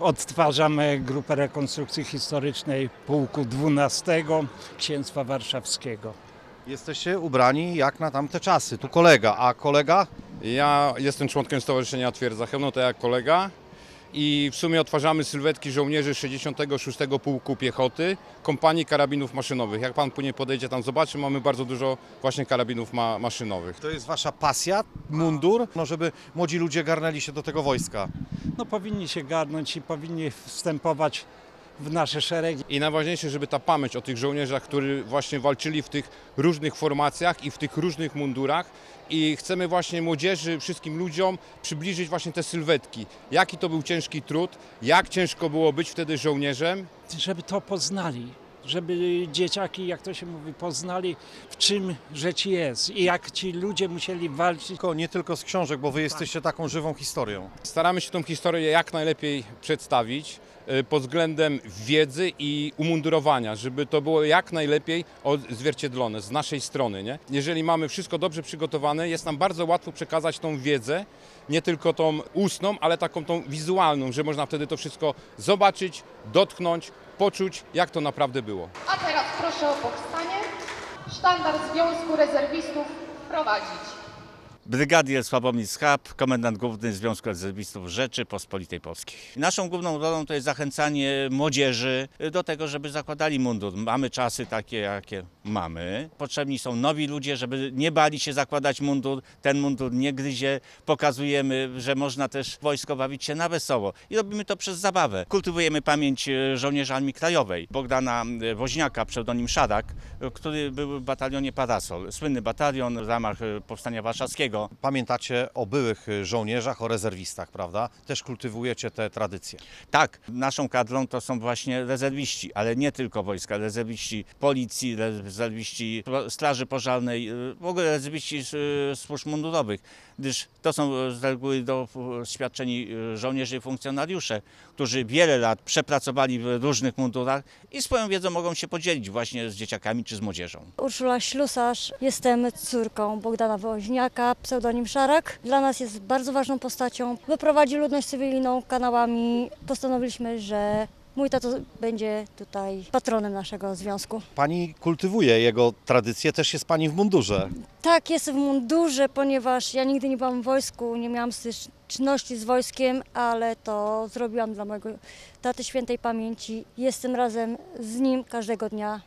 Odtwarzamy grupę rekonstrukcji historycznej Pułku 12 Księstwa Warszawskiego. Jesteście ubrani jak na tamte czasy. Tu kolega, a kolega? Ja jestem członkiem Stowarzyszenia Twierdza Chełmno, tak jak kolega. I w sumie odtwarzamy sylwetki żołnierzy 66 Pułku Piechoty, kompanii karabinów maszynowych. Jak pan później podejdzie tam zobaczy, mamy bardzo dużo właśnie karabinów maszynowych. To jest wasza pasja, mundur, żeby młodzi ludzie garnęli się do tego wojska. No powinni się garnąć i powinni wstępować w nasze szeregi. I najważniejsze, żeby ta pamięć o tych żołnierzach, którzy właśnie walczyli w tych różnych formacjach i w tych różnych mundurach. I chcemy właśnie młodzieży, wszystkim ludziom przybliżyć właśnie te sylwetki. Jaki to był ciężki trud, jak ciężko było być wtedy żołnierzem. Żeby to poznali, żeby dzieciaki, jak to się mówi, poznali, w czym rzecz jest i jak ci ludzie musieli walczyć. Nie tylko z książek, bo wy jesteście taką żywą historią. Staramy się tą historię jak najlepiej przedstawić pod względem wiedzy i umundurowania, żeby to było jak najlepiej odzwierciedlone z naszej strony. Nie? Jeżeli mamy wszystko dobrze przygotowane, jest nam bardzo łatwo przekazać tą wiedzę, nie tylko tą ustną, ale taką tą wizualną, że można wtedy to wszystko zobaczyć, dotknąć, poczuć, jak to naprawdę było. A teraz proszę o powstanie. Sztandar Związku Rezerwistów wprowadzić. Brygadier Sławomir Schab, komendant główny Związku Rezerwistów Rzeczypospolitej Polskiej. Naszą główną rolą to jest zachęcanie młodzieży do tego, żeby zakładali mundur. Mamy czasy takie, jakie mamy. Potrzebni są nowi ludzie, żeby nie bali się zakładać mundur. Ten mundur nie gryzie. Pokazujemy, że można też w wojsko bawić się na wesoło. I robimy to przez zabawę. Kultywujemy pamięć żołnierza Armii Krajowej, Bogdana Woźniaka, pseudonim Szarak, który był w batalionie Parasol. Słynny batalion w ramach Powstania Warszawskiego. Pamiętacie o byłych żołnierzach, o rezerwistach, prawda? Też kultywujecie te tradycje. Tak, naszą kadrą to są właśnie rezerwiści, ale nie tylko wojska, rezerwiści policji, rezerwiści straży pożarnej, w ogóle rezerwiści służb mundurowych, gdyż to są z reguły doświadczeni żołnierze i funkcjonariusze, którzy wiele lat przepracowali w różnych mundurach i swoją wiedzą mogą się podzielić właśnie z dzieciakami czy z młodzieżą. Urszula Ślusarz, jestem córką Bogdana Woźniaka, pseudonim Szarak. Dla nas jest bardzo ważną postacią. Wyprowadzi ludność cywilną kanałami. Postanowiliśmy, że mój tato będzie tutaj patronem naszego związku. Pani kultywuje jego tradycje, też jest pani w mundurze. Tak, jestem w mundurze, ponieważ ja nigdy nie byłam w wojsku, nie miałam styczności z wojskiem, ale to zrobiłam dla mojego taty świętej pamięci. Jestem razem z nim każdego dnia.